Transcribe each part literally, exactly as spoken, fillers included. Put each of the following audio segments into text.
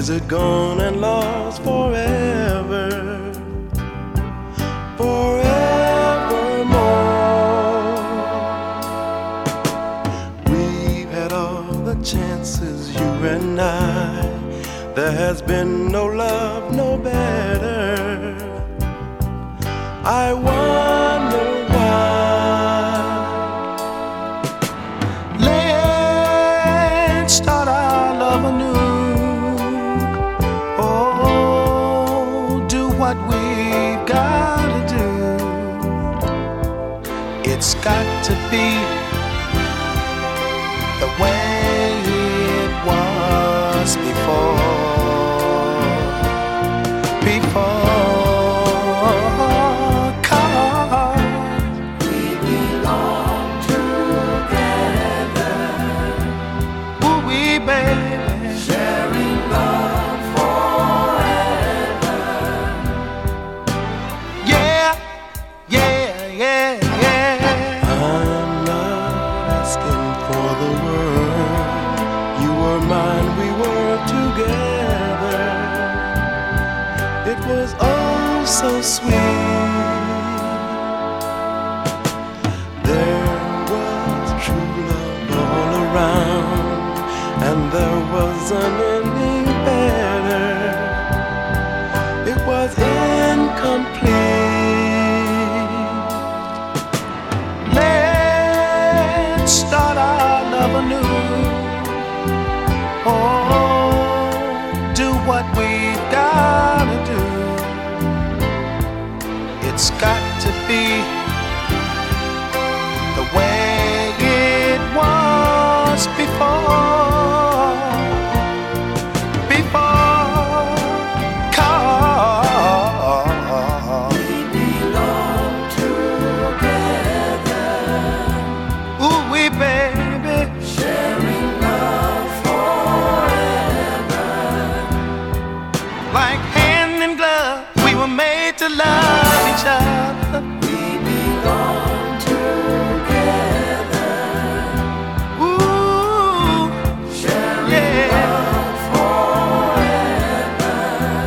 Is it gone and lost forever? Forevermore. We've had all the chances, you and I. There has been no love, no better. I wonder why. Let's start our love anew. Oh, do what we've gotta do. It's got to be the way it was before. Before, 'cause we belong together. Ooh, we baby, sharing love forever. Yeah, yeah, yeah, yeah. I'm not asking for the world. You were mine, we were together. It was oh so sweet. There was true love all around, and there wasn't anything better. It was incomplete. Let's start our love anew. Oh, do what we've gotta do. It's got to be the way it was before. Before, 'cause we belong together. ooh, we baby, Sharing love forever. like hand in glove, we were made to love each other. We belong together. Ooh, Sharing yeah. love forever.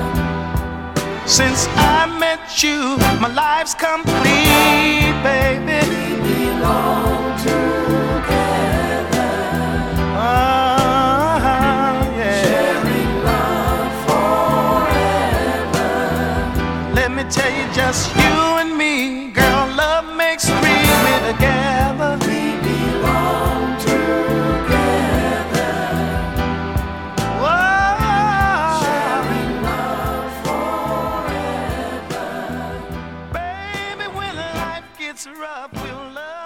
Since I met you, my life's complete, baby. We belong together. Uh-huh, yeah. Sharing love forever. Let me tell you, just you and me, girl, love makes three, we're together. We belong together. Whoa, Sharing love forever. baby, when life gets rough, we'll love.